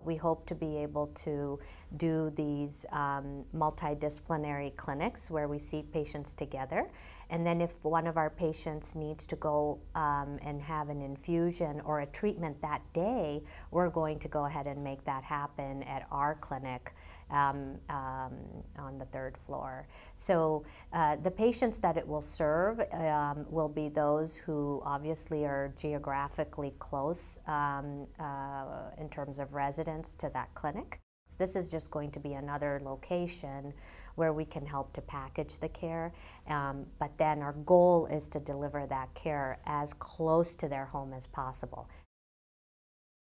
We hope to be able to do these multidisciplinary clinics where we see patients together. And then if one of our patients needs to go and have an infusion or a treatment that day, we're going to go ahead and make that happen at our clinic on the third floor. So the patients that it will serve will be those who obviously are geographically close in terms of residence to that clinic. This is just going to be another location where we can help to package the care, but then our goal is to deliver that care as close to their home as possible.